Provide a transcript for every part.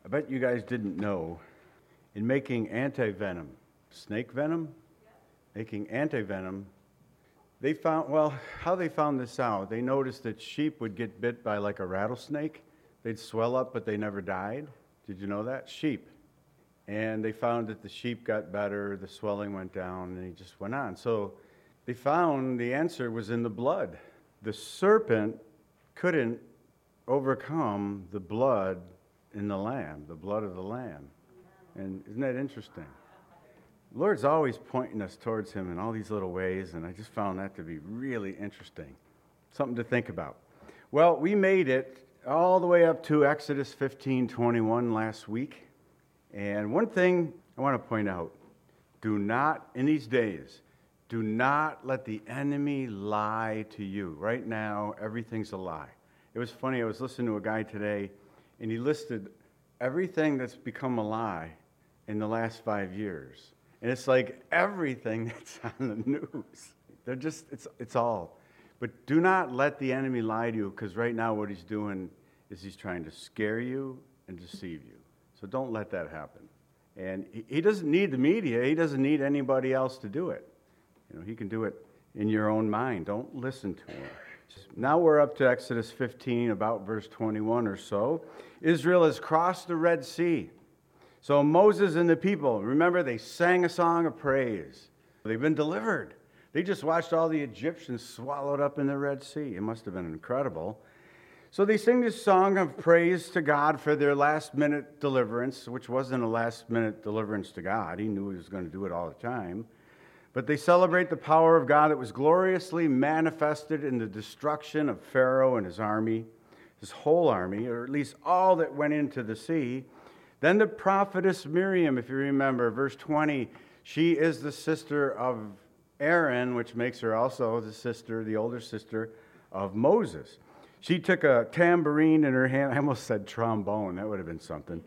bet you guys didn't know, in making anti-venom, snake venom, making anti-venom, they found, well, how they found this out, they noticed that sheep would get bit by like a rattlesnake. They'd swell up, but they never died. Did you know that? Sheep. And they found that the sheep got better, the swelling went down, and it just went on. So they found the answer was in the blood. The serpent couldn't overcome the blood in the lamb, the blood of the lamb. And isn't that interesting? The Lord's always pointing us towards him in all these little ways, and I just found that to be really interesting. Something to think about. Well, we made it all the way up to Exodus 15:21 last week. And one thing I want to point out, do not, in these days, do not let the enemy lie to you. Right now, everything's a lie. It was funny, I was listening to a guy today, and he listed everything that's become a lie in the last 5 years. And it's like everything that's on the news. They're just, it's all. But do not let the enemy lie to you, because right now what he's doing is he's trying to scare you and deceive you. So don't let that happen. And he doesn't need the media. He doesn't need anybody else to do it. You know, he can do it in your own mind. Don't listen to him. Now we're up to Exodus 15, about verse 21 or so. Israel has crossed the Red Sea. So Moses and the people, remember, they sang a song of praise. They've been delivered. They just watched all the Egyptians swallowed up in the Red Sea. It must have been incredible. So they sing this song of praise to God for their last-minute deliverance, which wasn't a last-minute deliverance to God. He knew he was going to do it all the time. But they celebrate the power of God that was gloriously manifested in the destruction of Pharaoh and his army, his whole army, or at least all that went into the sea. Then the prophetess Miriam, if you remember, verse 20, she is the sister of Aaron, which makes her also the sister, the older sister of Moses. She took a tambourine in her hand. I almost said trombone. That would have been something.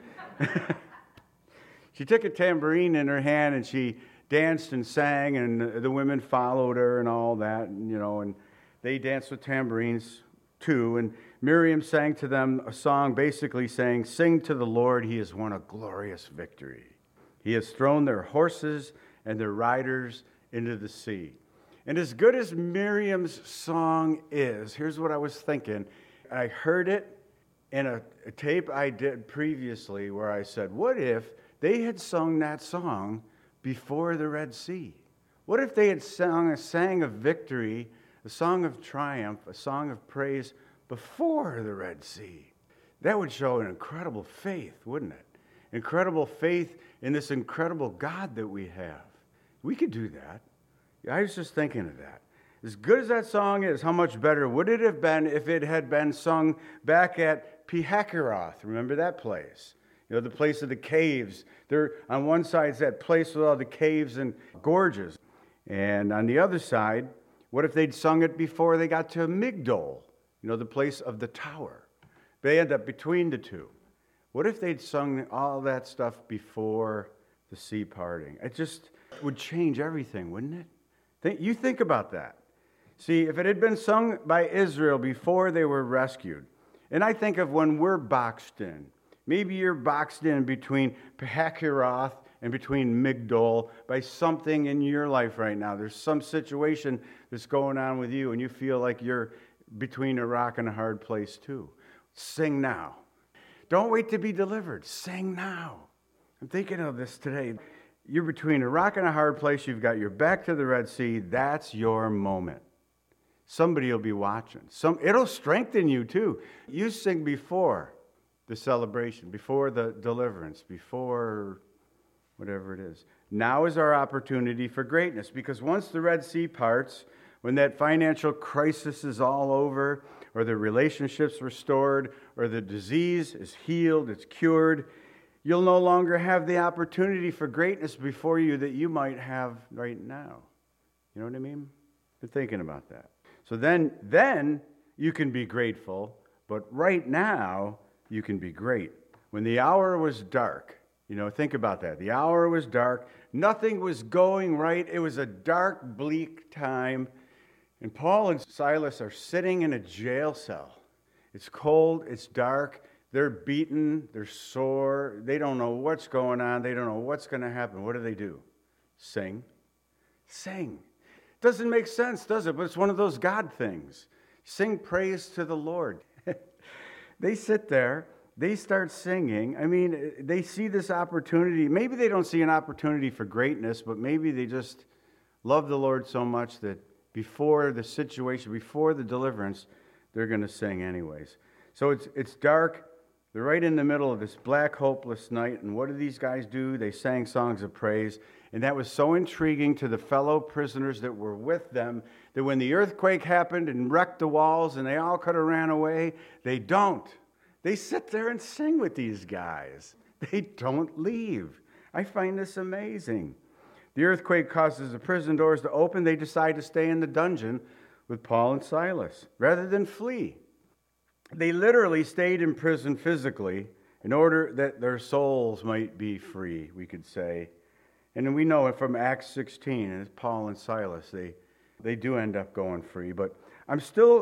She took a tambourine in her hand, and she danced and sang, and the women followed her and all that, and they danced with tambourines too. And Miriam sang to them a song basically saying, "Sing to the Lord, he has won a glorious victory. He has thrown their horses and their riders into the sea." And as good as Miriam's song is, here's what I was thinking. I heard it in a tape I did previously where I said, what if they had sung that song before the Red Sea? What if they had sang a victory, a song of triumph, a song of praise before the Red Sea? That would show an incredible faith, wouldn't it? Incredible faith in this incredible God that we have. We could do that. I was just thinking of that. As good as that song is, how much better would it have been if it had been sung back at Pi-Hahiroth? Remember that place? The place of the caves. There, on one side is that place with all the caves and gorges. And on the other side, what if they'd sung it before they got to Migdol? The place of the tower. They end up between the two. What if they'd sung all that stuff before the sea parting? It just would change everything, wouldn't it? You think about that. See, if it had been sung by Israel before they were rescued, and I think of when we're boxed in, maybe you're boxed in between Pi-Hahiroth and between Migdol by something in your life right now. There's some situation that's going on with you, and you feel like you're between a rock and a hard place too. Sing now. Don't wait to be delivered. Sing now. I'm thinking of this today. You're between a rock and a hard place. You've got your back to the Red Sea. That's your moment. Somebody will be watching. It'll strengthen you too. You sing before the celebration, before the deliverance, before whatever it is. Now is our opportunity for greatness, because once the Red Sea parts, when that financial crisis is all over, or the relationship's restored, or the disease is healed, it's cured, you'll no longer have the opportunity for greatness before you that you might have right now. You know what I mean? Been thinking about that. So then you can be grateful, but right now you can be great. When the hour was dark, think about that. The hour was dark. Nothing was going right. It was a dark, bleak time. And Paul and Silas are sitting in a jail cell. It's cold. It's dark. They're beaten, they're sore, they don't know what's going on, they don't know what's going to happen. What do? Sing. Sing. Doesn't make sense, does it? But it's one of those God things. Sing praise to the Lord. They sit there, they start singing. I mean, they see this opportunity. Maybe they don't see an opportunity for greatness, but maybe they just love the Lord so much that before the situation, before the deliverance, they're going to sing anyways. So it's dark. They're right in the middle of this black, hopeless night. And what did these guys do? They sang songs of praise. And that was so intriguing to the fellow prisoners that were with them that when the earthquake happened and wrecked the walls and they all could have ran away, they don't. They sit there and sing with these guys. They don't leave. I find this amazing. The earthquake causes the prison doors to open. They decide to stay in the dungeon with Paul and Silas rather than flee. They literally stayed in prison physically in order that their souls might be free, we could say. And we know it from Acts 16, and it's Paul and Silas. They do end up going free. But I'm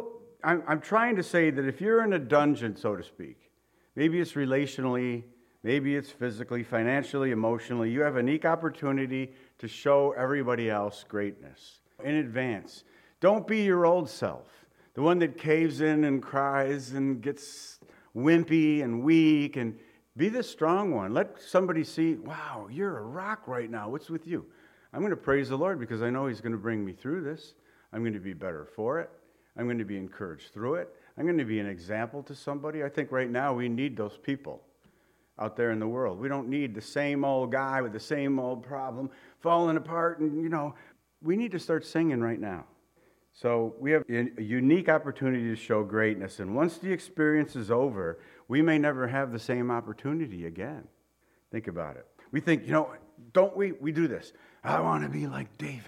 trying to say that if you're in a dungeon, so to speak, maybe it's relationally, maybe it's physically, financially, emotionally, you have a unique opportunity to show everybody else greatness in advance. Don't be your old self, the one that caves in and cries and gets wimpy and weak, and be the strong one. Let somebody see, wow, you're a rock right now. What's with you? I'm going to praise the Lord because I know He's going to bring me through this. I'm going to be better for it. I'm going to be encouraged through it. I'm going to be an example to somebody. I think right now we need those people out there in the world. We don't need the same old guy with the same old problem falling apart. And, we need to start singing right now. So we have a unique opportunity to show greatness. And once the experience is over, we may never have the same opportunity again. Think about it. We think, don't we? We do this. I want to be like David.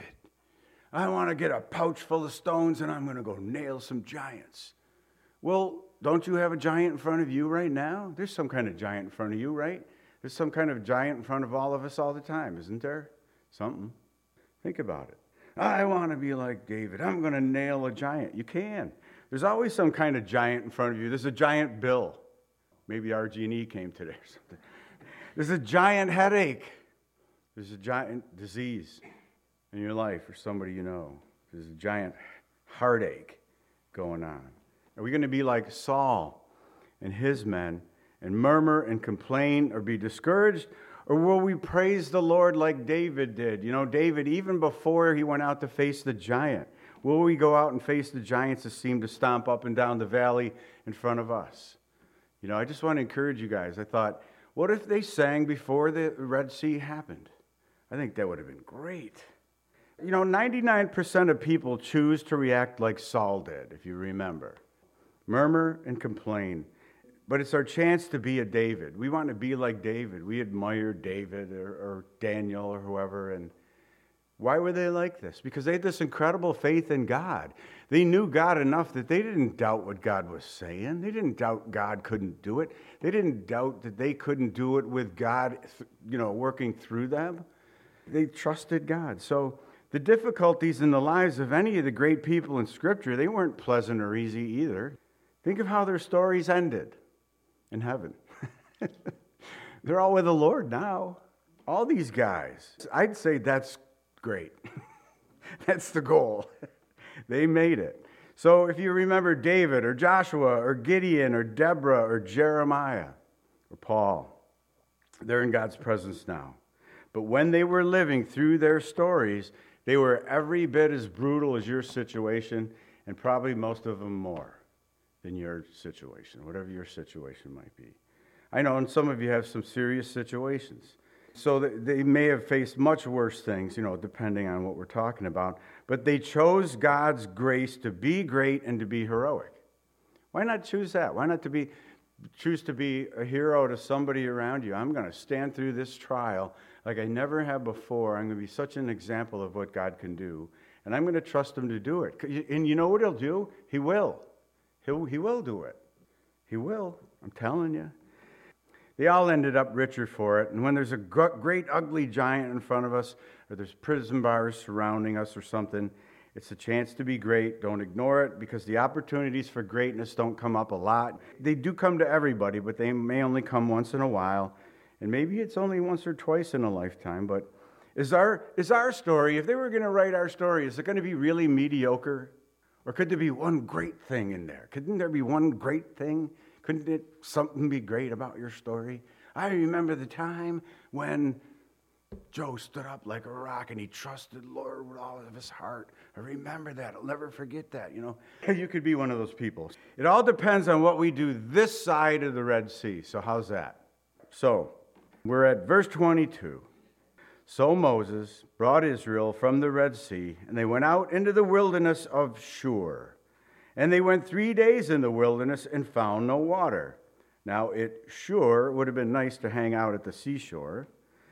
I want to get a pouch full of stones and I'm going to go nail some giants. Well, don't you have a giant in front of you right now? There's some kind of giant in front of you, right? There's some kind of giant in front of all of us all the time, isn't there? Something. Think about it. I want to be like David. I'm going to nail a giant. You can. There's always some kind of giant in front of you. There's a giant bill. Maybe RG&E came today or something. There's a giant headache. There's a giant disease in your life or somebody you know. There's a giant heartache going on. Are we going to be like Saul and his men and murmur and complain or be discouraged? Or will we praise the Lord like David did? David, even before he went out to face the giant, will we go out and face the giants that seem to stomp up and down the valley in front of us? I just want to encourage you guys. I thought, what if they sang before the Red Sea happened? I think that would have been great. 99% of people choose to react like Saul did, if you remember. Murmur and complain. But it's our chance to be a David. We want to be like David. We admire David or Daniel or whoever. And why were they like this? Because they had this incredible faith in God. They knew God enough that they didn't doubt what God was saying. They didn't doubt God couldn't do it. They didn't doubt that they couldn't do it with God, working through them. They trusted God. So the difficulties in the lives of any of the great people in Scripture, they weren't pleasant or easy either. Think of how their stories ended. In heaven. They're all with the Lord now. All these guys. I'd say that's great. That's the goal. They made it. So if you remember David or Joshua or Gideon or Deborah or Jeremiah or Paul, they're in God's presence now. But when they were living through their stories, they were every bit as brutal as your situation, and probably most of them more than your situation, whatever your situation might be. I know, and some of you have some serious situations. So they may have faced much worse things, depending on what we're talking about. But they chose God's grace to be great and to be heroic. Why not choose that? Why not choose to be a hero to somebody around you? I'm going to stand through this trial like I never have before. I'm going to be such an example of what God can do. And I'm going to trust Him to do it. And you know what He'll do? He will. He will do it. He will. I'm telling you. They all ended up richer for it. And when there's a great ugly giant in front of us, or there's prison bars surrounding us or something, It's a chance to be great. Don't ignore it, because the opportunities for greatness don't come up a lot. They do come to everybody, but they may only come once in a while. And maybe it's only once or twice in a lifetime. But is our story, if they were going to write our story, is it going to be really mediocre? Or could there be one great thing in there? Couldn't there be one great thing? Couldn't something be great about your story? I remember the time when Joe stood up like a rock and he trusted the Lord with all of his heart. I remember that. I'll never forget that, You could be one of those people. It all depends on what we do this side of the Red Sea. So how's that? So we're at verse 22. So Moses brought Israel from the Red Sea, and they went out into the wilderness of Shur. And they went 3 days in the wilderness and found no water. Now it sure would have been nice to hang out at the seashore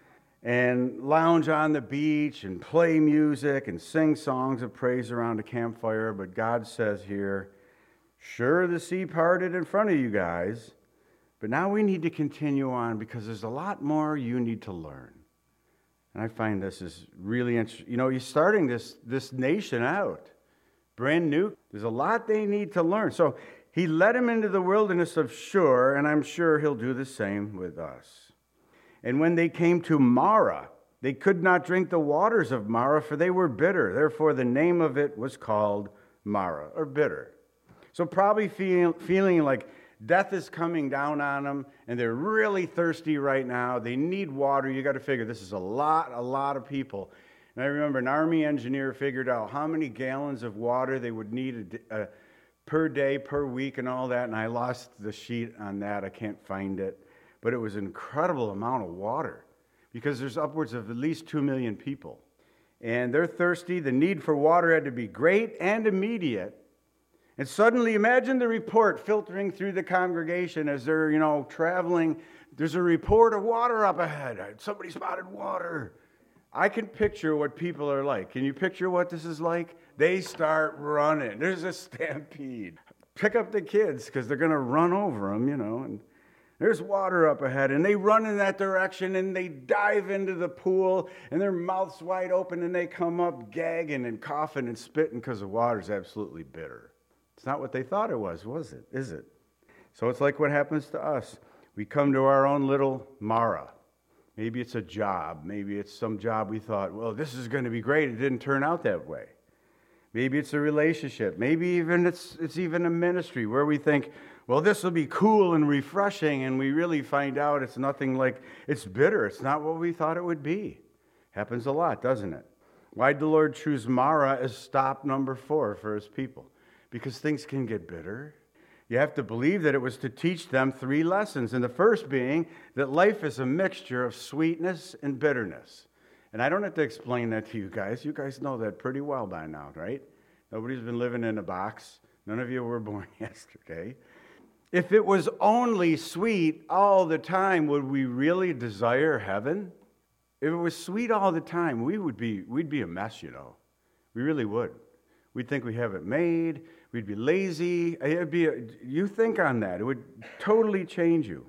and lounge on the beach and play music and sing songs of praise around a campfire. But God says here, sure, the sea parted in front of you guys, but now we need to continue on because there's a lot more you need to learn. And I find this is really interesting. You're starting this nation out, brand new. There's a lot they need to learn. So he led them into the wilderness of Shur, and I'm sure he'll do the same with us. And when they came to Marah, they could not drink the waters of Marah, for they were bitter. Therefore, the name of it was called Marah, or bitter. So probably feeling like death is coming down on them, and they're really thirsty right now. They need water. You got to figure this is a lot of people. And I remember an Army engineer figured out how many gallons of water they would need per day, per week, and all that. And I lost the sheet on that. I can't find it. But it was an incredible amount of water because there's upwards of at least 2 million people. And they're thirsty. The need for water had to be great and immediate. And suddenly, imagine the report filtering through the congregation as they're, traveling. There's a report of water up ahead. Somebody spotted water. I can picture what people are like. Can you picture what this is like? They start running. There's a stampede. Pick up the kids because they're going to run over them, and there's water up ahead, and they run in that direction, and they dive into the pool, and their mouths wide open, and they come up gagging and coughing and spitting because the water's absolutely bitter. It's not what they thought it was it? Is it? So it's like what happens to us. We come to our own little Marah. Maybe it's a job. Maybe it's some job we thought, well, this is going to be great. It didn't turn out that way. Maybe it's a relationship. Maybe even it's even a ministry where we think, well, this will be cool and refreshing, and we really find out it's nothing like, it's bitter. It's not what we thought it would be. Happens a lot, doesn't it? Why did the Lord choose Marah as stop number 4 for his people? Because things can get bitter. You have to believe that it was to teach them 3 lessons, and the first being that life is a mixture of sweetness and bitterness. And I don't have to explain that to you guys. You guys know that pretty well by now, right? Nobody's been living in a box. None of you were born yesterday. If it was only sweet all the time, would we really desire heaven? If it was sweet all the time, we'd be a mess, We really would. We'd think we have it made. We'd be lazy. You think on that. It would totally change you.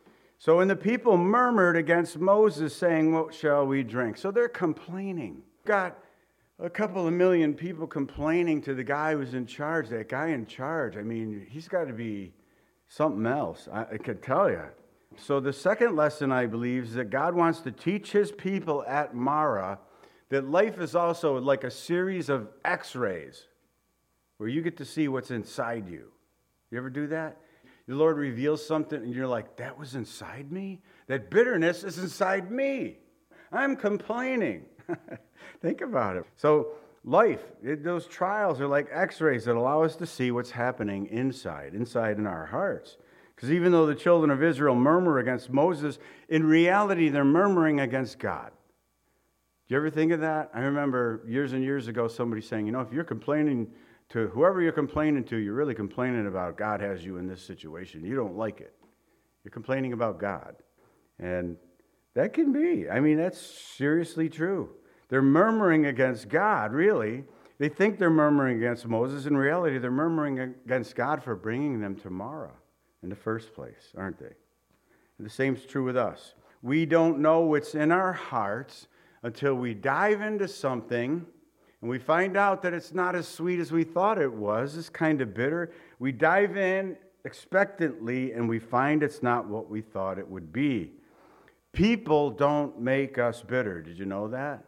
So when the people murmured against Moses, saying, what shall we drink? So they're complaining. Got a couple of million people complaining to the guy who's in charge. That guy in charge, he's got to be something else, I could tell you. So the second lesson, I believe, is that God wants to teach his people at Marah that life is also like a series of x-rays where you get to see what's inside you. You ever do that? The Lord reveals something and you're like, that was inside me? That bitterness is inside me. I'm complaining. Think about it. So life, those trials are like x-rays that allow us to see what's happening inside in our hearts. Because even though the children of Israel murmur against Moses, in reality they're murmuring against God. Do you ever think of that? I remember years and years ago somebody saying, if you're complaining to whoever you're complaining to, you're really complaining about God has you in this situation. You don't like it. You're complaining about God. And that can be. That's seriously true. They're murmuring against God, really. They think they're murmuring against Moses. In reality, they're murmuring against God for bringing them to Marah in the first place, aren't they? And the same's true with us. We don't know what's in our hearts until we dive into something And we find out that it's not as sweet as we thought it was. It's kind of bitter. We dive in expectantly, and we find it's not what we thought it would be. People don't make us bitter. Did you know that?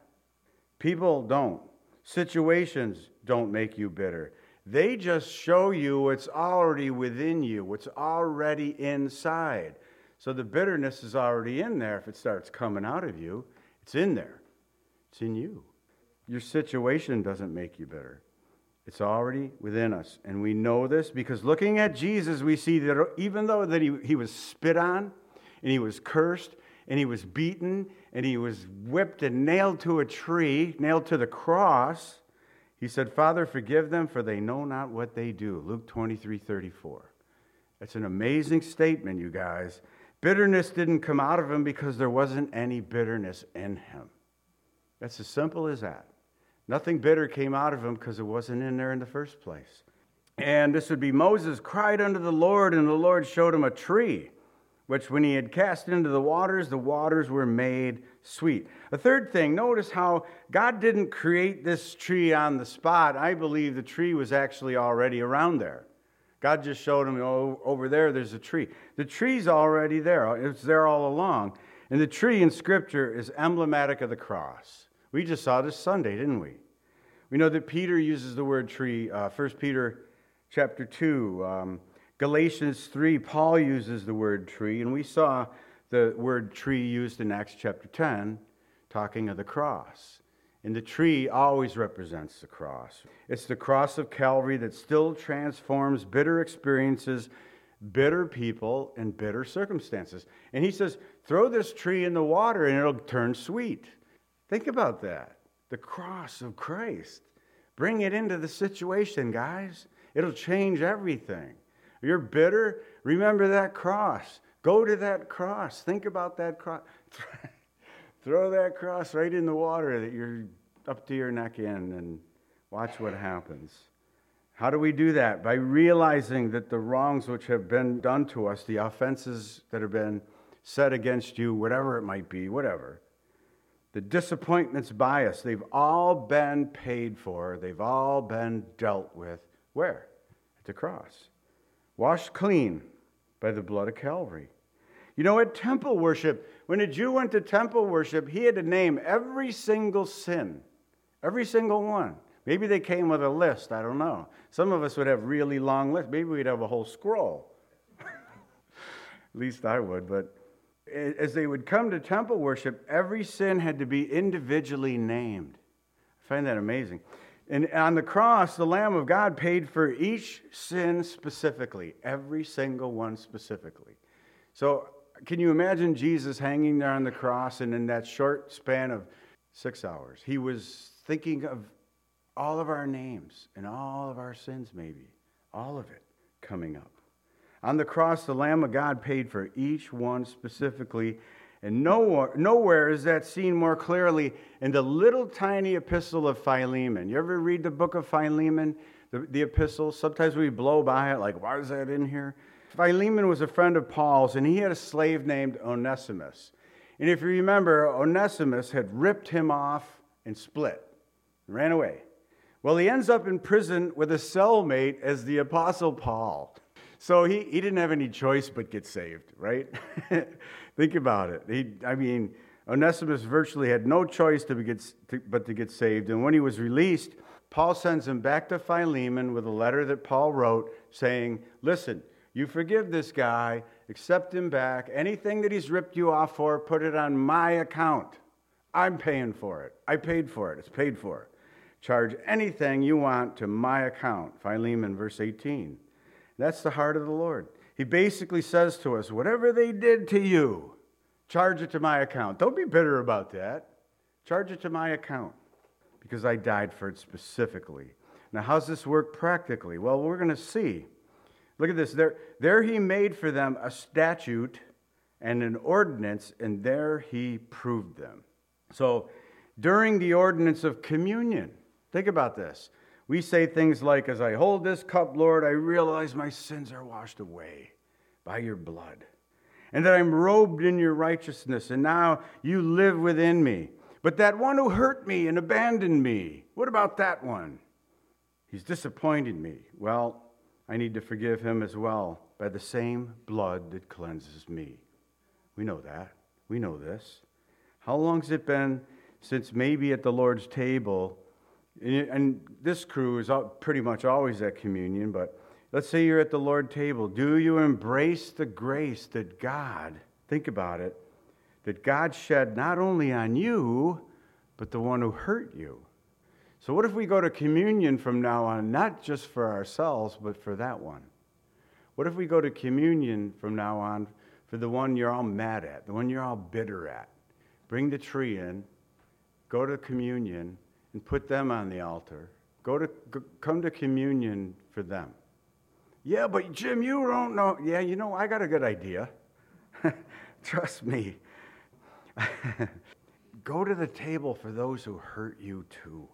People don't. Situations don't make you bitter. They just show you what's already within you, what's already inside. So the bitterness is already in there. If it starts coming out of you, it's in there. It's in you. Your situation doesn't make you bitter. It's already within us. And we know this because looking at Jesus, we see that even though that he was spit on, and he was cursed, and he was beaten, and he was whipped and nailed to a tree, nailed to the cross, he said, Father, forgive them, for they know not what they do. Luke 23:34. That's an amazing statement, you guys. Bitterness didn't come out of him because there wasn't any bitterness in him. That's as simple as that. Nothing bitter came out of him because it wasn't in there in the first place. And this would be Moses cried unto the Lord, and the Lord showed him a tree, which when he had cast into the waters were made sweet. A third thing, notice how God didn't create this tree on the spot. I believe the tree was actually already around there. God just showed him, oh, over there's a tree. The tree's already there. It's there all along. And the tree in Scripture is emblematic of the cross. We just saw this Sunday, didn't we? We know that Peter uses the word tree. 1 Peter chapter 2, Galatians 3, Paul uses the word tree. And we saw the word tree used in Acts chapter 10, talking of the cross. And the tree always represents the cross. It's the cross of Calvary that still transforms bitter experiences, bitter people, and bitter circumstances. And he says, throw this tree in the water and it'll turn sweet. Think about that. The cross of Christ. Bring it into the situation, guys. It'll change everything. You're bitter, remember that cross. Go to that cross. Think about that cross. Throw that cross right in the water that you're up to your neck in and watch what happens. How do we do that? By realizing that the wrongs which have been done to us, the offenses that have been said against you, whatever it might be, whatever, the disappointments by us, they've all been paid for. They've all been dealt with. Where? At the cross. Washed clean by the blood of Calvary. You know, at temple worship, when a Jew went to temple worship, he had to name every single sin. Every single one. Maybe they came with a list. I don't know. Some of us would have really long lists. Maybe we'd have a whole scroll. At least I would. But as they would come to temple worship, every sin had to be individually named. I find that amazing. And on the cross, the Lamb of God paid for each sin specifically. Every single one specifically. So can you imagine Jesus hanging there on the cross, and in that short span of 6 hours, he was thinking of all of our names and all of our sins, maybe. All of it coming up. On the cross, the Lamb of God paid for each one specifically. And nowhere is that seen more clearly in the little tiny epistle of Philemon. You ever read the book of Philemon, the epistle? Sometimes we blow by it like, why is that in here? Philemon was a friend of Paul's, and he had a slave named Onesimus. And if you remember, Onesimus had ripped him off and split, and ran away. Well, he ends up in prison with a cellmate as the Apostle Paul. So he didn't have any choice but get saved, right? Think about it. Onesimus virtually had no choice but to get saved. And when he was released, Paul sends him back to Philemon with a letter that Paul wrote saying, listen, you forgive this guy, accept him back. Anything that he's ripped you off for, put it on my account. I'm paying for it. I paid for it. It's paid for. Charge anything you want to my account. Philemon, verse 18. That's the heart of the Lord. He basically says to us, whatever they did to you, charge it to my account. Don't be bitter about that. Charge it to my account because I died for it specifically. Now, how's this work practically? Well, we're going to see. Look at this. There he made for them a statute and an ordinance, and there he proved them. So, during the ordinance of communion, think about this. We say things like, as I hold this cup, Lord, I realize my sins are washed away by your blood, and that I'm robed in your righteousness, and now you live within me. But that one who hurt me and abandoned me, what about that one? He's disappointed me. Well, I need to forgive him as well by the same blood that cleanses me. We know that. We know this. How long has it been since maybe at the Lord's table, and this crew is pretty much always at communion, but let's say you're at the Lord's table. Do you embrace the grace that God, think about it, that God shed not only on you, but the one who hurt you? So what if we go to communion from now on, not just for ourselves, but for that one? What if we go to communion from now on for the one you're all mad at, the one you're all bitter at? Bring the tree in, go to communion, and put them on the altar. Come to communion for them. Yeah, but Jim, you don't know. Yeah, I got a good idea. Trust me. Go to the table for those who hurt you too.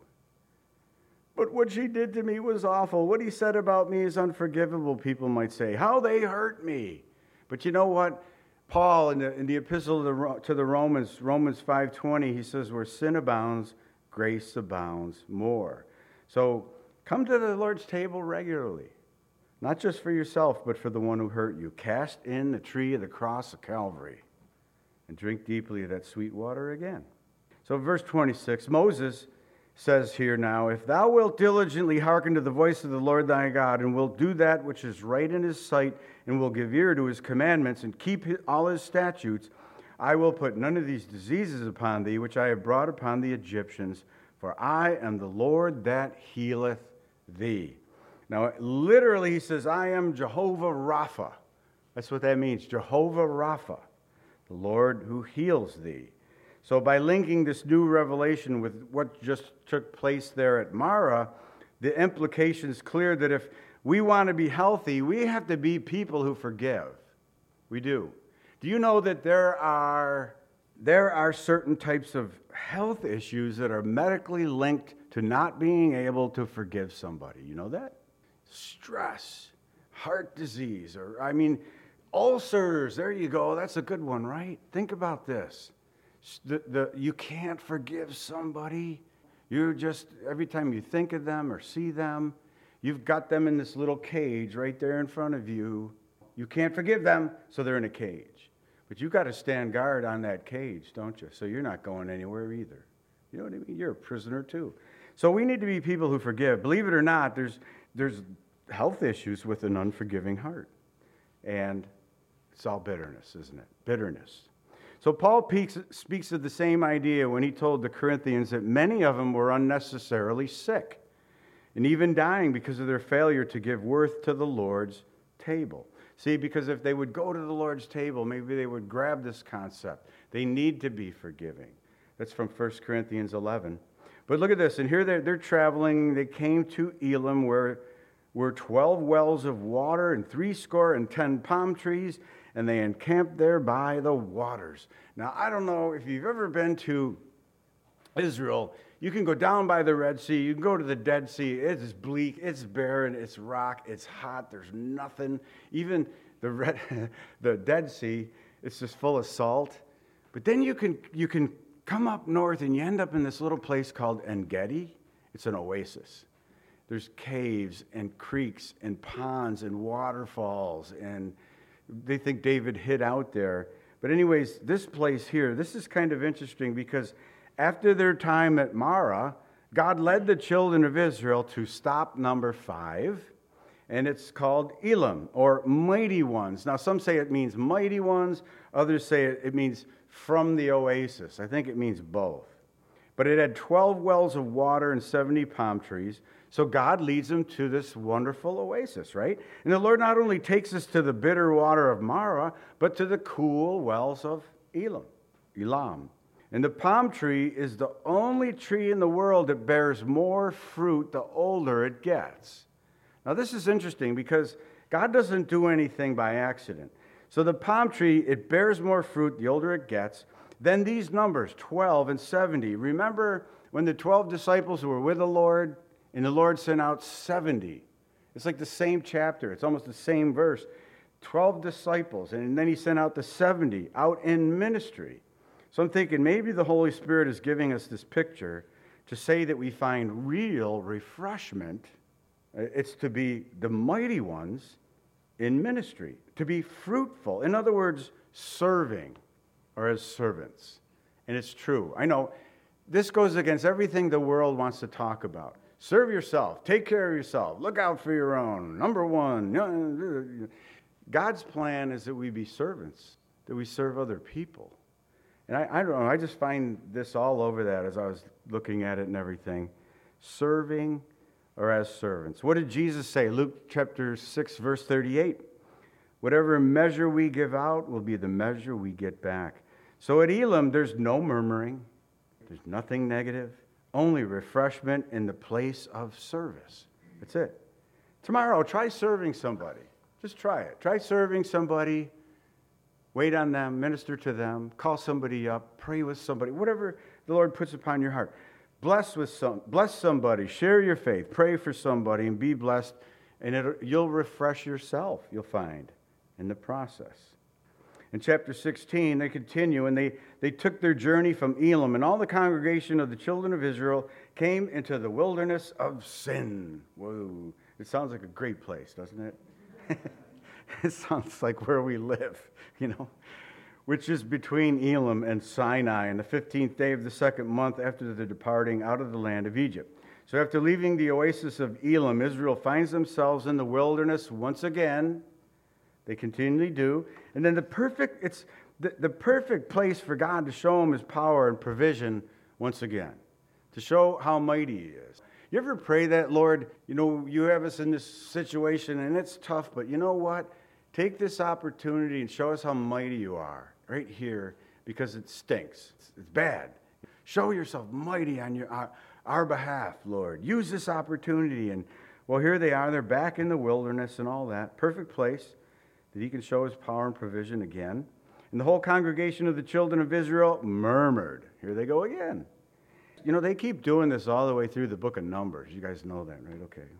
But what she did to me was awful. What he said about me is unforgivable, people might say. How they hurt me. But you know what? Paul, in the epistle to the Romans 5:20, he says, where sin abounds, grace abounds more. So come to the Lord's table regularly. Not just for yourself, but for the one who hurt you. Cast in the tree of the cross of Calvary and drink deeply of that sweet water again. So verse 26, Moses says here now, if thou wilt diligently hearken to the voice of the Lord thy God, and wilt do that which is right in his sight, and will give ear to his commandments, and keep all his statutes, I will put none of these diseases upon thee, which I have brought upon the Egyptians, for I am the Lord that healeth thee. Now, literally, he says, I am Jehovah Rapha. That's what that means, Jehovah Rapha, the Lord who heals thee. So by linking this new revelation with what just took place there at Marah, the implication is clear that if we want to be healthy, we have to be people who forgive. We do. Do you know that there are certain types of health issues that are medically linked to not being able to forgive somebody? You know that? Stress, heart disease, ulcers. There you go. That's a good one, right? Think about this. You can't forgive somebody. You're just, every time you think of them or see them, you've got them in this little cage right there in front of you. You can't forgive them, so they're in a cage. But you've got to stand guard on that cage, don't you? So you're not going anywhere either. You know what I mean? You're a prisoner too. So we need to be people who forgive. Believe it or not, there's health issues with an unforgiving heart. And it's all bitterness, isn't it? Bitterness. So Paul speaks of the same idea when he told the Corinthians that many of them were unnecessarily sick and even dying because of their failure to give worth to the Lord's table. See, because if they would go to the Lord's table, maybe they would grab this concept. They need to be forgiving. That's from 1 Corinthians 11. But look at this, and here they're traveling. They came to Elim, where were 12 wells of water and 70 palm trees, and they encamped there by the waters. Now, I don't know if you've ever been to Israel. You can go down by the Red Sea. You can go to the Dead Sea. It's bleak. It's barren. It's rock. It's hot. There's nothing. Even the Dead Sea, it's just full of salt. But then you can come up north, and you end up in this little place called En-Gedi. It's an oasis. There's caves and creeks and ponds and waterfalls, and they think David hid out there. But anyways, this place here, this is kind of interesting because after their time at Marah, God led the children of Israel to stop number 5, and it's called Elim, or mighty ones. Now, some say it means mighty ones. Others say it means from the oasis. I think it means both. But it had 12 wells of water and 70 palm trees. So God leads them to this wonderful oasis, right? And the Lord not only takes us to the bitter water of Marah, but to the cool wells of Elam. And the palm tree is the only tree in the world that bears more fruit the older it gets. Now this is interesting because God doesn't do anything by accident. So the palm tree, it bears more fruit the older it gets. Then these numbers, 12 and 70. Remember when the 12 disciples were with the Lord, and the Lord sent out 70. It's like the same chapter. It's almost the same verse. 12 disciples, and then he sent out the 70 out in ministry. So I'm thinking maybe the Holy Spirit is giving us this picture to say that we find real refreshment. It's to be the mighty ones in ministry, to be fruitful. In other words, serving or as servants. And it's true. I know this goes against everything the world wants to talk about. Serve yourself. Take care of yourself. Look out for your own. Number one. God's plan is that we be servants, that we serve other people. And I don't know, I just find this all over that as I was looking at it and everything. Serving or as servants. What did Jesus say? Luke chapter 6, verse 38. Whatever measure we give out will be the measure we get back. So at Elim, there's no murmuring. There's nothing negative. Only refreshment in the place of service. That's it. Tomorrow, try serving somebody. Just try it. Try serving somebody. Wait on them, minister to them, call somebody up, pray with somebody, whatever the Lord puts upon your heart. Bless somebody, share your faith, pray for somebody, and be blessed, and you'll refresh yourself, you'll find, in the process. In chapter 16, they continue, and they took their journey from Elim, and all the congregation of the children of Israel came into the wilderness of Sin. Whoa, it sounds like a great place, doesn't it? It sounds like where we live, which is between Elim and Sinai, on the 15th day of the second month after the departing out of the land of Egypt. So after leaving the oasis of Elim, Israel finds themselves in the wilderness once again. They continually do. And then it's the perfect place for God to show them his power and provision once again, to show how mighty he is. You ever pray that, Lord, you have us in this situation and it's tough, but you know what? Take this opportunity and show us how mighty you are right here, because it stinks. It's bad. Show yourself mighty on our behalf, Lord. Use this opportunity. And, well, here they are. They're back in the wilderness and all that. Perfect place that he can show his power and provision again. And the whole congregation of the children of Israel murmured. Here they go again. They keep doing this all the way through the book of Numbers. You guys know that, right? Okay,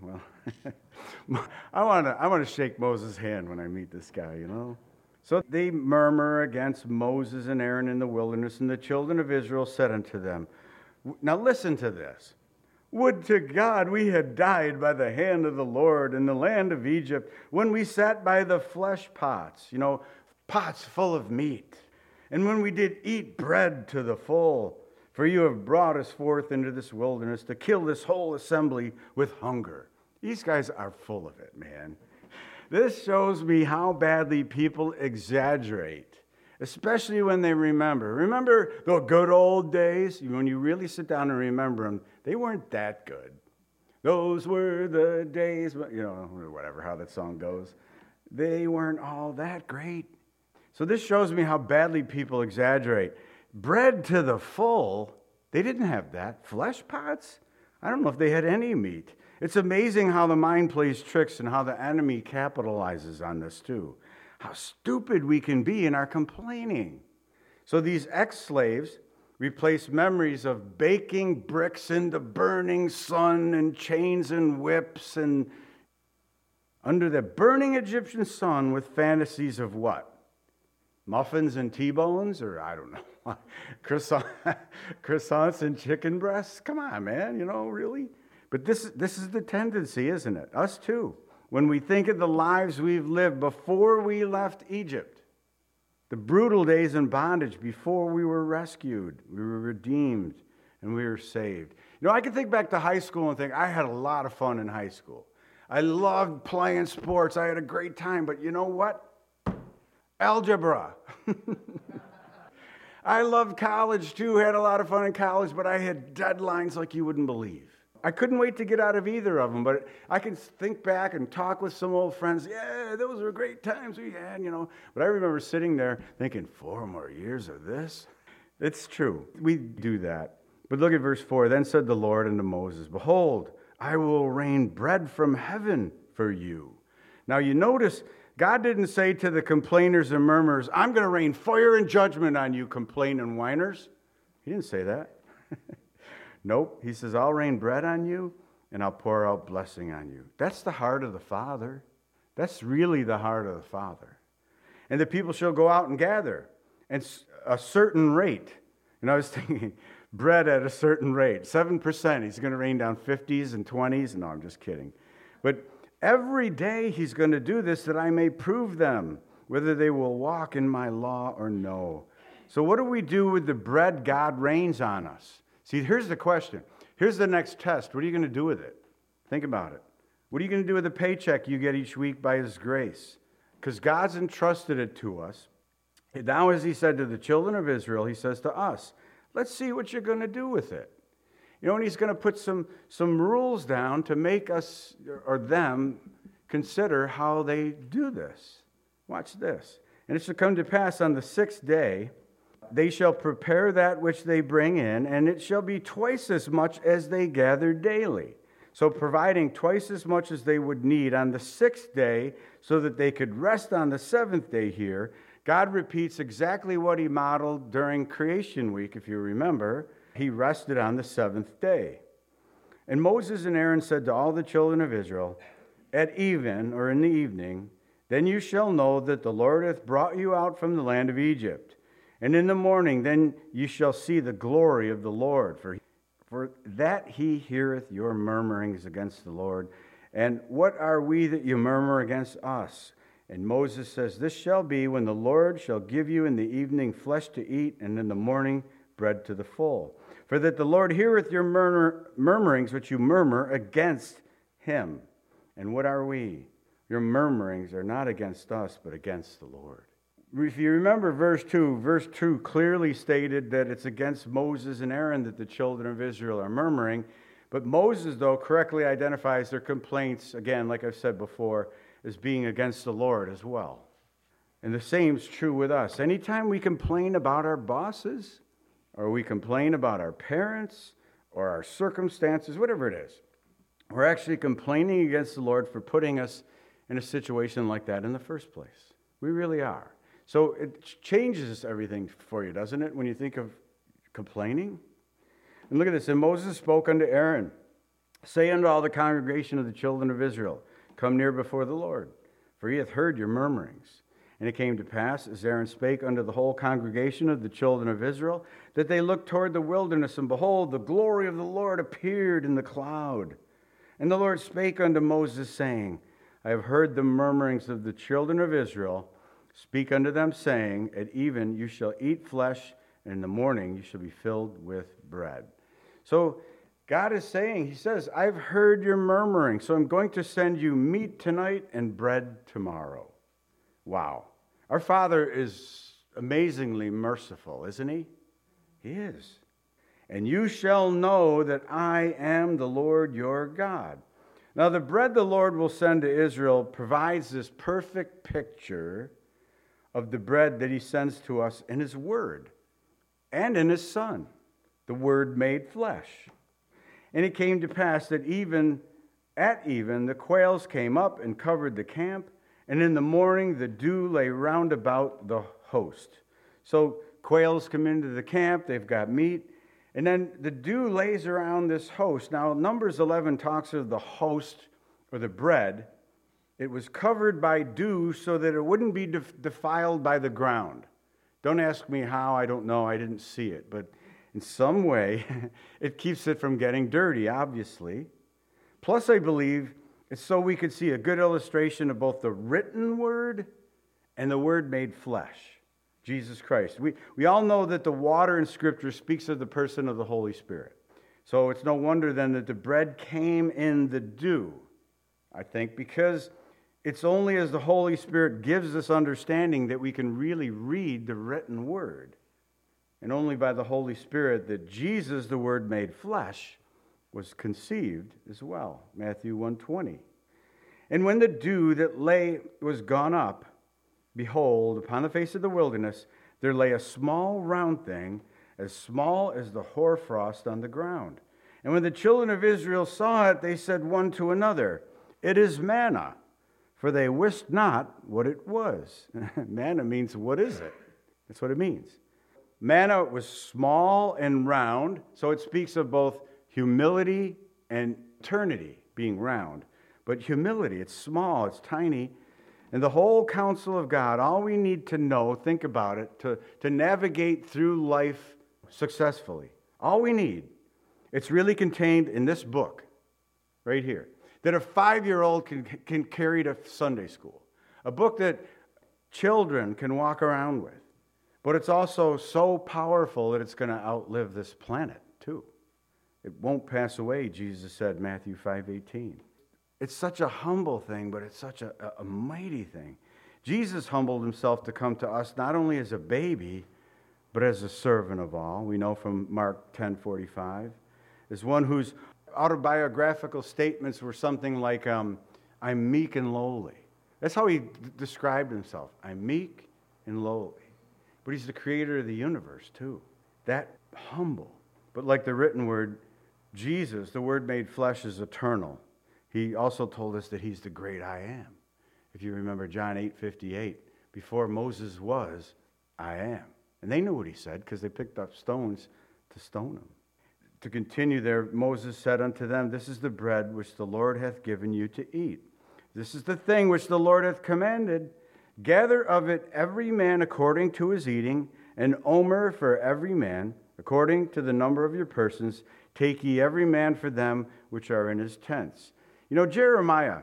well, I want to shake Moses' hand when I meet this guy, So they murmur against Moses and Aaron in the wilderness, and the children of Israel said unto them, now listen to this. Would to God we had died by the hand of the Lord in the land of Egypt, when we sat by the flesh pots, pots full of meat, and when we did eat bread to the full. For you have brought us forth into this wilderness to kill this whole assembly with hunger. These guys are full of it, man. This shows me how badly people exaggerate, especially when they remember. Remember the good old days? When you really sit down and remember them, they weren't that good. Those were the days, whatever, how that song goes. They weren't all that great. So this shows me how badly people exaggerate. Bread to the full, they didn't have that. Flesh pots? I don't know if they had any meat. It's amazing how the mind plays tricks and how the enemy capitalizes on this too. How stupid we can be in our complaining. So these ex-slaves replace memories of baking bricks in the burning sun and chains and whips and under the burning Egyptian sun with fantasies of what? Muffins and T-bones, or I don't know, croissants and chicken breasts? Come on, man, really? But this is the tendency, isn't it? Us too. When we think of the lives we've lived before we left Egypt, the brutal days in bondage before we were rescued, we were redeemed, and we were saved. I can think back to high school and think, I had a lot of fun in high school. I loved playing sports. I had a great time, but you know what? Algebra. I loved college too, had a lot of fun in college, but I had deadlines like you wouldn't believe. I couldn't wait to get out of either of them, but I can think back and talk with some old friends. Yeah, those were great times we had, But I remember sitting there thinking, 4 more years of this? It's true. We do that. But look at verse 4. Then said the Lord unto Moses, behold, I will rain bread from heaven for you. Now you notice, God didn't say to the complainers and murmurers, I'm going to rain fire and judgment on you, complaining whiners. He didn't say that. Nope. He says, I'll rain bread on you, and I'll pour out blessing on you. That's the heart of the Father. That's really the heart of the Father. And the people shall go out and gather, and a certain rate. And I was thinking, bread at a certain rate, 7%. He's going to rain down 50s and 20s. No, I'm just kidding. But every day he's going to do this that I may prove them, whether they will walk in my law or no. So what do we do with the bread God rains on us? See, here's the question. Here's the next test. What are you going to do with it? Think about it. What are you going to do with the paycheck you get each week by his grace? Because God's entrusted it to us. And now, as he said to the children of Israel, he says to us, let's see what you're going to do with it. You know, and he's going to put some rules down to make us or them consider how they do this. Watch this. And it shall come to pass on the 6th day, they shall prepare that which they bring in, and it shall be twice as much as they gather daily. So providing twice as much as they would need on the 6th day so that they could rest on the 7th day here, God repeats exactly what he modeled during creation week, if you remember. He rested on the 7th day. And Moses and Aaron said to all the children of Israel, at even, or in the evening, then you shall know that the Lord hath brought you out from the land of Egypt. And in the morning, then you shall see the glory of the Lord, for that he heareth your murmurings against the Lord. And what are we that you murmur against us? And Moses says, this shall be when the Lord shall give you in the evening flesh to eat, and in the morning bread to the full. For that the Lord heareth your murmurings which you murmur against him. And what are we? Your murmurings are not against us, but against the Lord. If you remember verse 2 clearly stated that it's against Moses and Aaron that the children of Israel are murmuring. But Moses, though, correctly identifies their complaints, again, like I've said before, as being against the Lord as well. And the same is true with us. Anytime we complain about our bosses, or we complain about our parents, or our circumstances, whatever it is, we're actually complaining against the Lord for putting us in a situation like that in the first place. We really are. So it changes everything for you, doesn't it, when you think of complaining? And look at this. And Moses spoke unto Aaron, say unto all the congregation of the children of Israel, come near before the Lord, for he hath heard your murmurings. And it came to pass, as Aaron spake unto the whole congregation of the children of Israel, that they looked toward the wilderness, and behold, the glory of the Lord appeared in the cloud. And the Lord spake unto Moses, saying, I have heard the murmurings of the children of Israel. Speak unto them, saying, at even you shall eat flesh, and in the morning you shall be filled with bread. So God is saying, he says, I've heard your murmuring, so I'm going to send you meat tonight and bread tomorrow. Wow. Our Father is amazingly merciful, isn't he? He is. And you shall know that I am the Lord your God. Now the bread the Lord will send to Israel provides this perfect picture of the bread that he sends to us in his word and in his Son, the Word made flesh. And it came to pass that at even the quails came up and covered the camp, and in the morning the dew lay round about the host. So quails come into the camp, they've got meat, and then the dew lays around this host. Now Numbers 11 talks of the host or the bread. It was covered by dew so that it wouldn't be defiled by the ground. Don't ask me how, I don't know, I didn't see it. But in some way, it keeps it from getting dirty, obviously. Plus, I believe it's so we could see a good illustration of both the written word and the Word made flesh, Jesus Christ. We all know that the water in Scripture speaks of the person of the Holy Spirit. So it's no wonder then that the bread came in the dew, I think, because it's only as the Holy Spirit gives us understanding that we can really read the written word. And only by the Holy Spirit that Jesus, the Word made flesh, was conceived as well. Matthew 1:20. And when the dew that lay was gone up, behold, upon the face of the wilderness, there lay a small round thing, as small as the hoarfrost on the ground. And when the children of Israel saw it, they said one to another, it is manna. For they wist not what it was. Manna means, what is it? That's what it means. Manna was small and round, so it speaks of both humility and eternity being round. But humility, it's small, it's tiny. And the whole counsel of God, all we need to know, think about it, to navigate through life successfully, all we need, it's really contained in this book right here, that a 5-year-old can carry to Sunday school, a book that children can walk around with. But it's also so powerful that it's going to outlive this planet, too. It won't pass away, Jesus said, Matthew 5:18. It's such a humble thing, but it's such a mighty thing. Jesus humbled himself to come to us not only as a baby, but as a servant of all. We know from Mark 10:45, as one whose autobiographical statements were something like, I'm meek and lowly. That's how he described himself. I'm meek and lowly. But he's the creator of the universe, too. That humble. But like the written word, Jesus, the Word made flesh, is eternal. He also told us that he's the great I am. If you remember John 8:58, before Moses was, I am. And they knew what he said because they picked up stones to stone him. To continue there, Moses said unto them, This is the bread which the Lord hath given you to eat. This is the thing which the Lord hath commanded. Gather of it every man according to his eating, an omer for every man, according to the number of your persons. Take ye every man for them which are in his tents. You know, Jeremiah,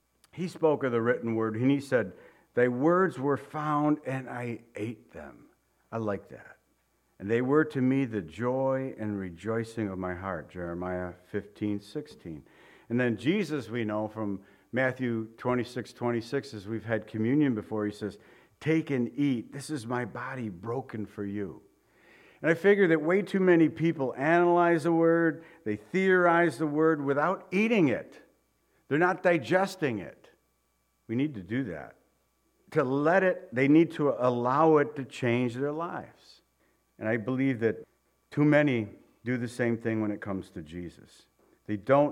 he spoke of the written word, and he said, Thy words were found, and I ate them. I like that. And they were to me the joy and rejoicing of my heart, Jeremiah 15:16. And then Jesus, we know from Matthew 26:26, as we've had communion before, he says, Take and eat. This is my body broken for you. And I figure that way too many people analyze the word, they theorize the word without eating it. They're not digesting it. We need to do that. To let it, they need to allow it to change their lives. And I believe that too many do the same thing when it comes to Jesus. They don't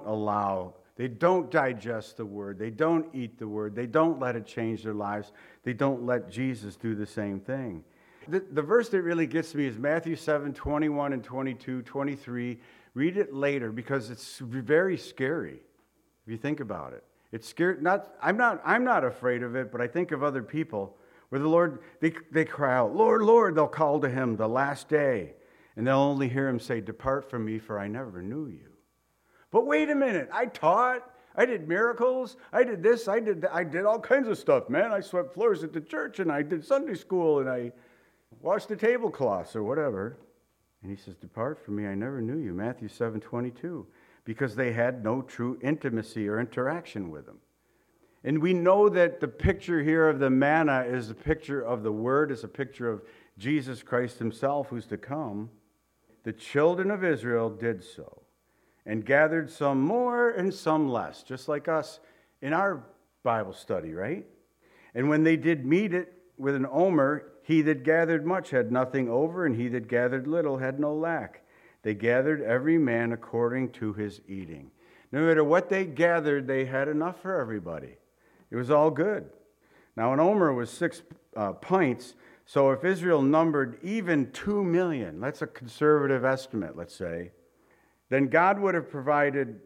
digest the word, they don't eat the word, they don't let it change their lives, they don't let Jesus do the same thing. The verse that really gets me is Matthew 7:21 and 22, 23. Read it later because it's very scary if you think about it. It's scary. I'm not afraid of it, but I think of other people where the Lord, they cry out, Lord, Lord, they'll call to him the last day, and they'll only hear him say, Depart from me, for I never knew you. But wait a minute, I taught, I did miracles, I did this, I did all kinds of stuff, man. I swept floors at the church, and I did Sunday school, and I washed the tablecloths or whatever. And he says, Depart from me, I never knew you, Matthew 7:22, because they had no true intimacy or interaction with him. And we know that the picture here of the manna is a picture of the Word, is a picture of Jesus Christ himself who's to come. The children of Israel did so, and gathered some more and some less, just like us in our Bible study, right? And when they did meet it with an omer, he that gathered much had nothing over, and he that gathered little had no lack. They gathered every man according to his eating. No matter what they gathered, they had enough for everybody. It was all good. Now, an omer was 6 pints, so if Israel numbered even 2 million, that's a conservative estimate, let's say, then God would have provided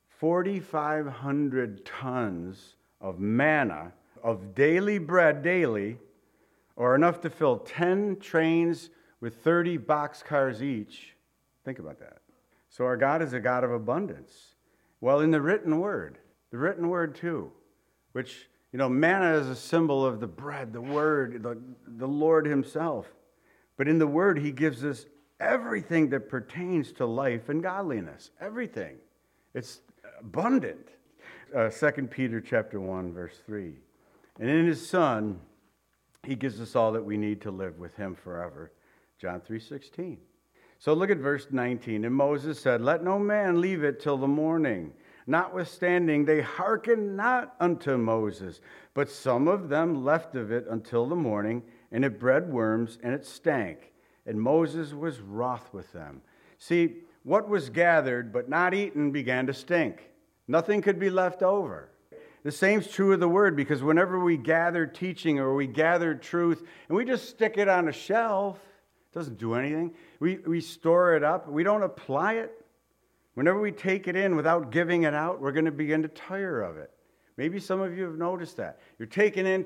4,500 tons of manna, of daily bread daily, or enough to fill 10 trains with 30 boxcars each. Think about that. So our God is a God of abundance. Well, in the written word too, which, manna is a symbol of the bread, the word, the Lord himself. But in the word, he gives us everything that pertains to life and godliness. Everything. It's abundant. 2 Peter chapter 1, verse 3. And in his Son, he gives us all that we need to live with him forever. John 3:16. So look at verse 19. And Moses said, Let no man leave it till the morning. Notwithstanding, they hearkened not unto Moses, but some of them left of it until the morning, and it bred worms, and it stank. And Moses was wroth with them. See, what was gathered but not eaten began to stink. Nothing could be left over. The same's true of the word, because whenever we gather teaching or we gather truth and we just stick it on a shelf, it doesn't do anything. We store it up. We don't apply it. Whenever we take it in without giving it out, we're going to begin to tire of it. Maybe some of you have noticed that. You're taking in.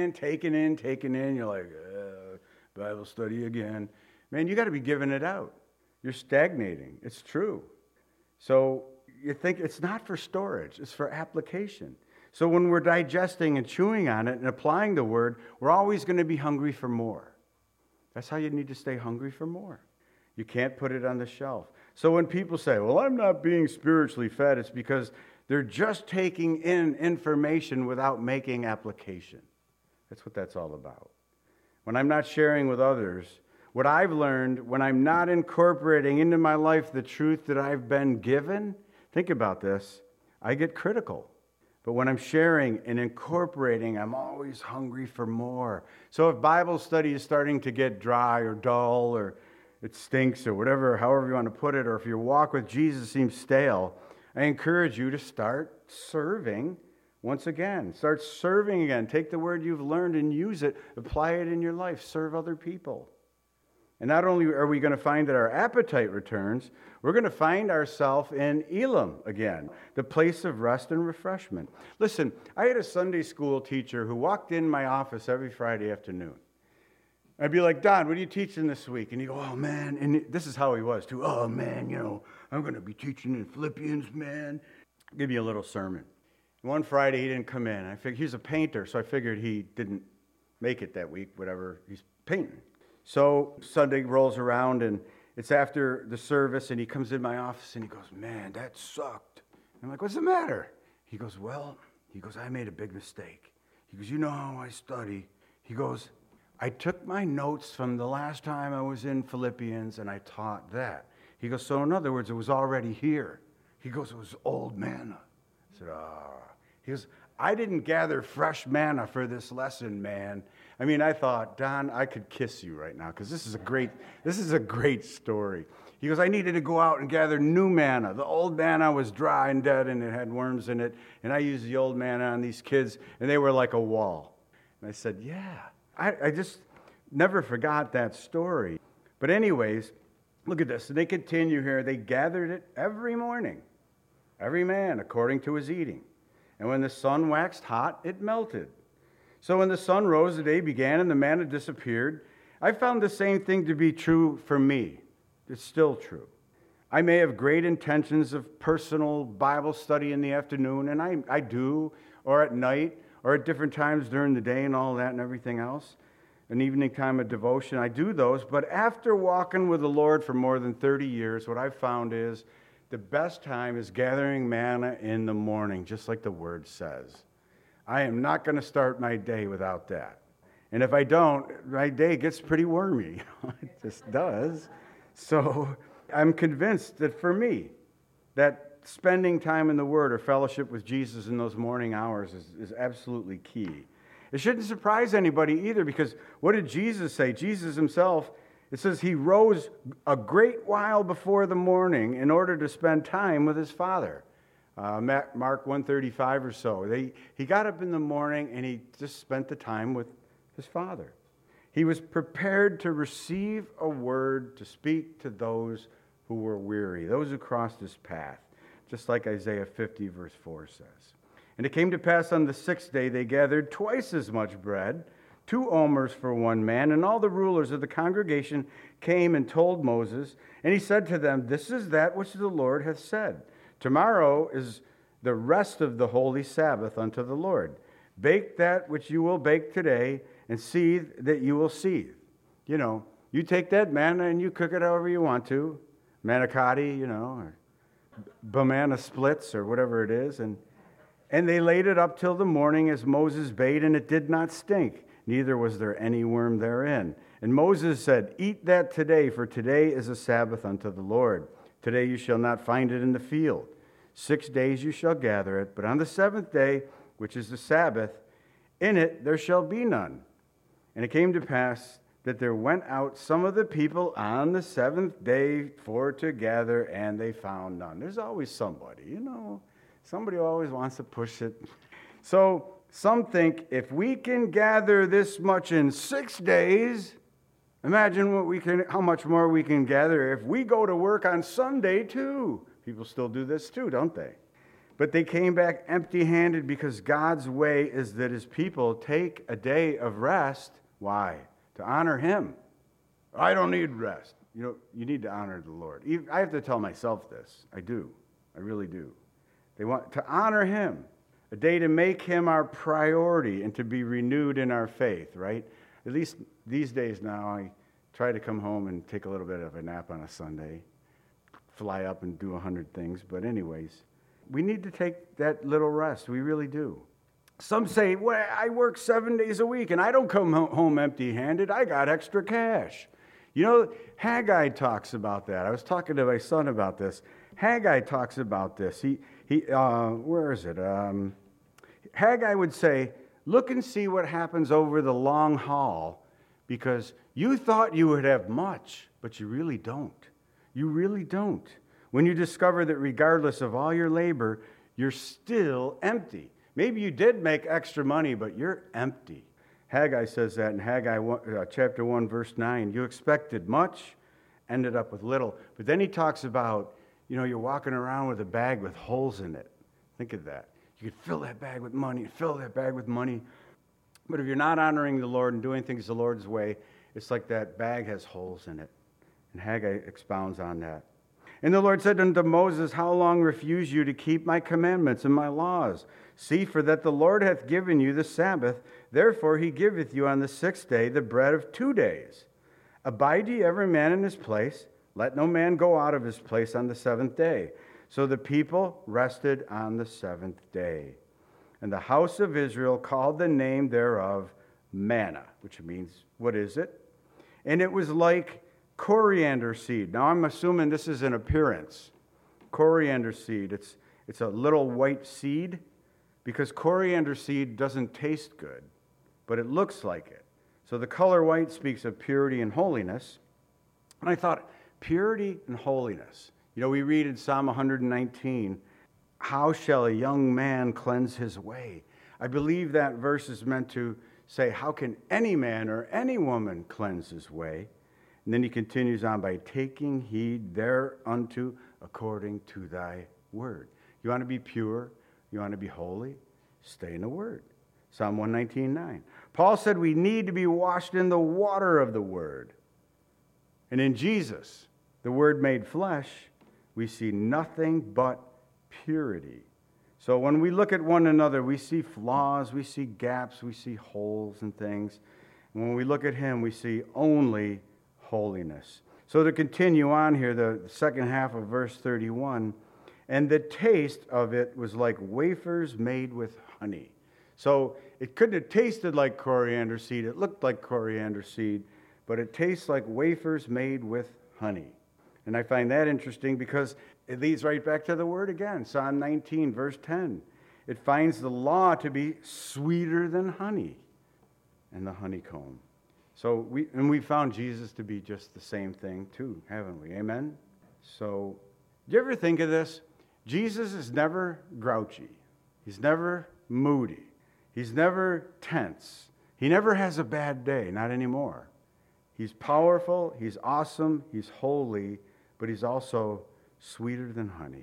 You're like, Bible study again. Man, you got to be giving it out. You're stagnating. It's true. So you think it's not for storage. It's for application. So when we're digesting and chewing on it and applying the word, we're always going to be hungry for more. That's how you need to stay hungry for more. You can't put it on the shelf. So when people say, well, I'm not being spiritually fed, it's because they're just taking in information without making application. That's what that's all about. When I'm not sharing with others, what I've learned, when I'm not incorporating into my life the truth that I've been given, think about this, I get critical. But when I'm sharing and incorporating, I'm always hungry for more. So if Bible study is starting to get dry or dull or it stinks or whatever, however you want to put it, or if your walk with Jesus seems stale, I encourage you to start serving once again. Start serving again. Take the word you've learned and use it. Apply it in your life. Serve other people. And not only are we going to find that our appetite returns, we're going to find ourselves in Elim again, the place of rest and refreshment. Listen, I had a Sunday school teacher who walked in my office every Friday afternoon. I'd be like, Don, what are you teaching this week? And he'd go, oh, man. And this is how he was, too. Oh, man, I'm going to be teaching in Philippians, man. Give you a little sermon. One Friday, he didn't come in. I figured he's a painter, so I figured he didn't make it that week, whatever. He's painting. So Sunday rolls around, and it's after the service, and he comes in my office, and he goes, man, that sucked. I'm like, what's the matter? He goes, I made a big mistake. He goes, you know how I study. He goes, I took my notes from the last time I was in Philippians, and I taught that. He goes, so in other words, it was already here. He goes, it was old manna. I said, He goes, I didn't gather fresh manna for this lesson, man. I mean, I thought, Don, I could kiss you right now because this is a great story. He goes, I needed to go out and gather new manna. The old manna was dry and dead and it had worms in it. And I used the old manna on these kids and they were like a wall. And I said, yeah, I just never forgot that story. But anyways, look at this. So they continue here. They gathered it every morning, every man according to his eating. And when the sun waxed hot, it melted. So when the sun rose, the day began, and the manna disappeared. I found the same thing to be true for me. It's still true. I may have great intentions of personal Bible study in the afternoon, and I do, or at night, or at different times during the day and all that and everything else. An evening time of devotion, I do those. But after walking with the Lord for more than 30 years, what I've found is the best time is gathering manna in the morning, just like the Word says. I am not going to start my day without that. And if I don't, my day gets pretty wormy. It just does. So I'm convinced that for me, that spending time in the Word or fellowship with Jesus in those morning hours is absolutely key. It shouldn't surprise anybody either, because what did Jesus say? Jesus himself, it says he rose a great while before the morning in order to spend time with his Father. Mark 1:35 or so. He got up in the morning and he just spent the time with his Father. He was prepared to receive a word to speak to those who were weary, those who crossed his path, just like Isaiah 50 verse 4 says. And it came to pass on the 6th day they gathered twice as much bread, 2 omers for one man, and all the rulers of the congregation came and told Moses, and he said to them, this is that which the Lord hath said. Tomorrow is the rest of the holy Sabbath unto the Lord. Bake that which you will bake today, and seethe that you will seethe. You take that manna and you cook it however you want to. Manicotti, or banana splits or whatever it is. And they laid it up till the morning as Moses bade, and it did not stink, neither was there any worm therein. And Moses said, eat that today, for today is a Sabbath unto the Lord. Today you shall not find it in the field. 6 days you shall gather it, but on the 7th day, which is the Sabbath, in it there shall be none. And it came to pass that there went out some of the people on the 7th day for to gather, and they found none. There's always somebody, Somebody always wants to push it. So some think if we can gather this much in 6 days, imagine how much more we can gather if we go to work on Sunday too. People still do this too, don't they? But they came back empty-handed because God's way is that his people take a day of rest. Why? To honor him. I don't need rest. You need to honor the Lord. I have to tell myself this. I do. I really do. They want to honor him. A day to make him our priority and to be renewed in our faith, right? At least these days now, I try to come home and take a little bit of a nap on a Sunday, fly up and do 100 things. But anyways, we need to take that little rest. We really do. Some say, well, I work 7 days a week and I don't come home empty-handed. I got extra cash. Haggai talks about that. I was talking to my son about this. Haggai talks about this. Where is it? Haggai would say, look and see what happens over the long haul, because you thought you would have much, but you really don't. You really don't. When you discover that regardless of all your labor, you're still empty. Maybe you did make extra money, but you're empty. Haggai says that in Haggai chapter 1, verse 9. You expected much, ended up with little. But then he talks about, you're walking around with a bag with holes in it. Think of that. You could fill that bag with money, fill that bag with money. But if you're not honoring the Lord and doing things the Lord's way, it's like that bag has holes in it. And Haggai expounds on that. And the Lord said unto Moses, how long refuse you to keep my commandments and my laws? See, for that the Lord hath given you the Sabbath, therefore he giveth you on the 6th day the bread of 2 days. Abide ye every man in his place, let no man go out of his place on the 7th day. So the people rested on the 7th day. And the house of Israel called the name thereof manna, which means, what is it? And it was like coriander seed. Now I'm assuming this is an appearance. Coriander seed. It's a little white seed, because coriander seed doesn't taste good, but it looks like it. So the color white speaks of purity and holiness. And I thought, purity and holiness. We read in Psalm 119, how shall a young man cleanse his way? I believe that verse is meant to say, how can any man or any woman cleanse his way? And then he continues on by taking heed thereunto according to thy word. You want to be pure? You want to be holy? Stay in the word. Psalm 119:9. Paul said we need to be washed in the water of the word. And in Jesus, the word made flesh, we see nothing but purity. So when we look at one another, we see flaws, we see gaps, we see holes and things. And when we look at him, we see only holiness. So to continue on here, the second half of verse 31, and the taste of it was like wafers made with honey. So it couldn't have tasted like coriander seed. It looked like coriander seed, but it tastes like wafers made with honey. And I find that interesting because it leads right back to the word again. Psalm 19, verse 10. It finds the law to be sweeter than honey and the honeycomb. So we found Jesus to be just the same thing too, haven't we? Amen? So, do you ever think of this? Jesus is never grouchy. He's never moody. He's never tense. He never has a bad day, not anymore. He's powerful, he's awesome, he's holy, but he's also sweeter than honey.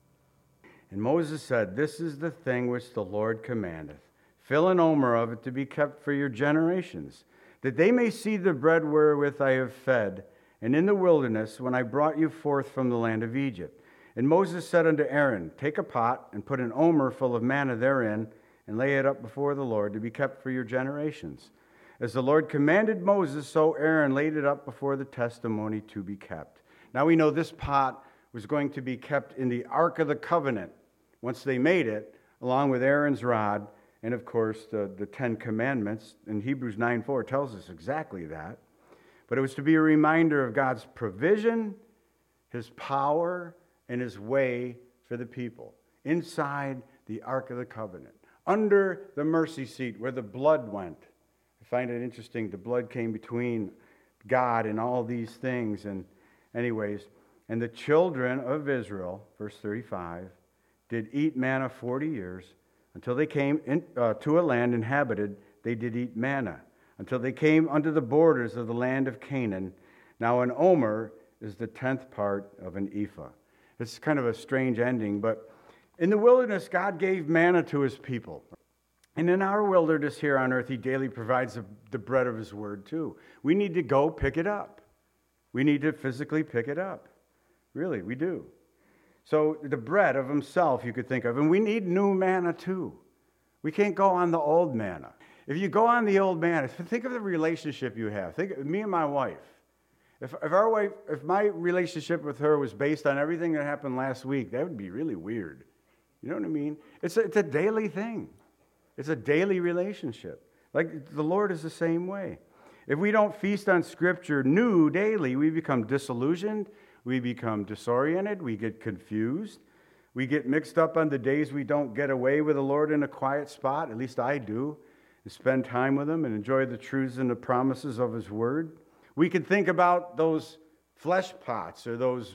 And Moses said, this is the thing which the Lord commandeth. Fill an omer of it to be kept for your generations, that they may see the bread wherewith I have fed, and in the wilderness when I brought you forth from the land of Egypt. And Moses said unto Aaron, take a pot, and put an omer full of manna therein, and lay it up before the Lord to be kept for your generations. As the Lord commanded Moses, so Aaron laid it up before the testimony to be kept. Now we know this pot was going to be kept in the Ark of the Covenant once they made it, along with Aaron's rod, and of course the Ten Commandments. And Hebrews 9:4 tells us exactly that. But it was to be a reminder of God's provision, his power, and his way for the people inside the Ark of the Covenant, under the mercy seat where the blood went. I find it interesting. The blood came between God and all these things. And anyways, and the children of Israel, verse 35, did eat manna 40 years until they came to a land inhabited. They did eat manna until they came unto the borders of the land of Canaan. Now an omer is the 10th part of an ephah. It's kind of a strange ending, but In the wilderness, God gave manna to his people. And in our wilderness here on earth, he daily provides the bread of his word too. We need to go pick it up. We need to physically pick it up. Really, we do. So the bread of himself you could think of. And we need new manna too. We can't go on the old manna. If you go on the old manna, think of the relationship you have. Think of me and my wife. If my relationship with her was based on everything that happened last week, that would be really weird. You know what I mean? It's a daily thing. It's a daily relationship. Like the Lord is the same way. If we don't feast on Scripture new daily, we become disillusioned, we become disoriented, we get confused, we get mixed up on the days we don't get away with the Lord in a quiet spot, at least I do, and spend time with Him and enjoy the truths and the promises of His Word. We can think about those flesh pots or the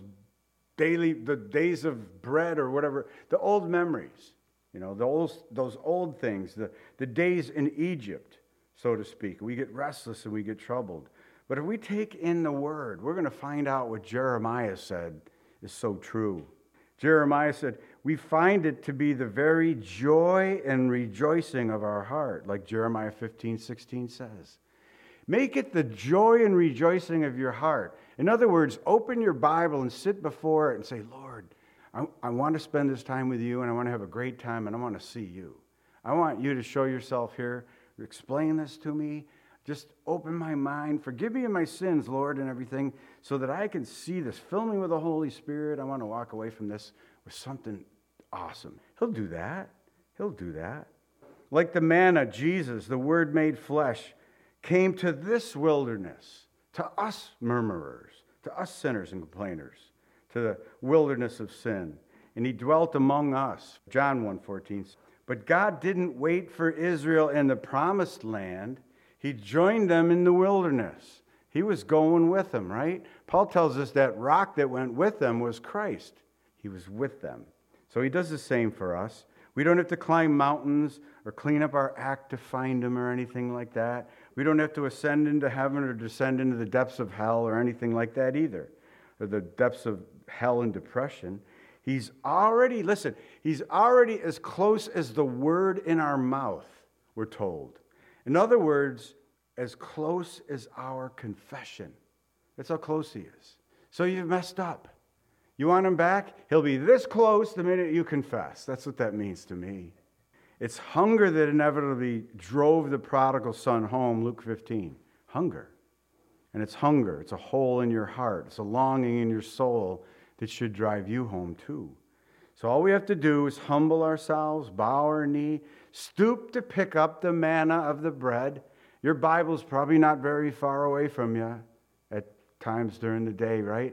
days of bread or whatever, the old memories, those old things, the days in Egypt, so to speak. We get restless and we get troubled. But if we take in the Word, we're going to find out what Jeremiah said is so true. Jeremiah said, we find it to be the very joy and rejoicing of our heart, like Jeremiah 15:16 says. Make it the joy and rejoicing of your heart. In other words, open your Bible and sit before it and say, Lord, I want to spend this time with you, and I want to have a great time, and I want to see you. I want you to show yourself here. Explain this to me. Just open my mind. Forgive me of my sins, Lord, and everything, so that I can see this. Fill me with the Holy Spirit. I want to walk away from this with something awesome. He'll do that. He'll do that. Like the manna, Jesus, the Word made flesh, came to this wilderness, to us murmurers, to us sinners and complainers, to the wilderness of sin. And he dwelt among us. John 1:14. But God didn't wait for Israel in the promised land. He joined them in the wilderness. He was going with them, right? Paul tells us that rock that went with them was Christ. He was with them. So he does the same for us. We don't have to climb mountains or clean up our act to find him or anything like that. We don't have to ascend into heaven or descend into the depths of hell or anything like that either, or the depths of hell and depression. He's already as close as the word in our mouth, we're told. In other words, as close as our confession. That's how close he is. So you've messed up. You want him back? He'll be this close the minute you confess. That's what that means to me. It's hunger that inevitably drove the prodigal son home, Luke 15. Hunger. And it's hunger. It's a hole in your heart. It's a longing in your soul that should drive you home too. So all we have to do is humble ourselves, bow our knee, stoop to pick up the manna of the bread. Your Bible's probably not very far away from you at times during the day, right?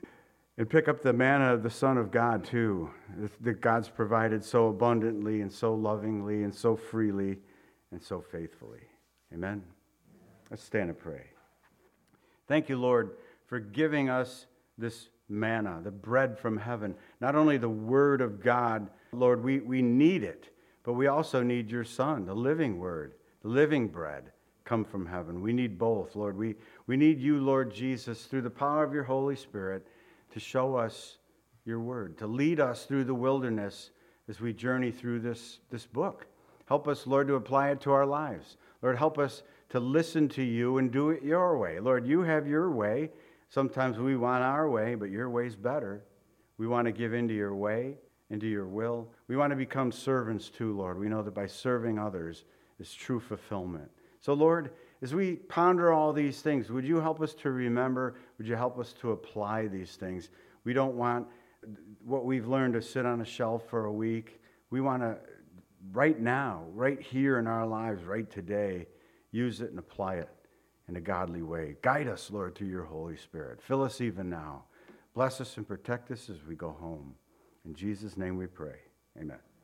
And pick up the manna of the Son of God too, that God's provided so abundantly and so lovingly and so freely and so faithfully. Amen? Let's stand and pray. Thank you, Lord, for giving us this manna, the bread from heaven. Not only the Word of God, Lord, we need it, but we also need your Son, the living Word, the living bread come from heaven. We need both, Lord. We need you, Lord Jesus, through the power of your Holy Spirit, to show us your word, to lead us through the wilderness as we journey through this book. Help us, Lord, to apply it to our lives. Lord, help us to listen to you and do it your way. Lord, you have your way. Sometimes we want our way, but your way's better. We want to give into your way, into your will. We want to become servants too, Lord. We know that by serving others is true fulfillment. So, Lord, as we ponder all these things, would you help us to remember? Would you help us to apply these things? We don't want what we've learned to sit on a shelf for a week. We want to, right now, right here in our lives, right today, use it and apply it in a godly way. Guide us, Lord, through your Holy Spirit. Fill us even now. Bless us and protect us as we go home. In Jesus' name we pray. Amen.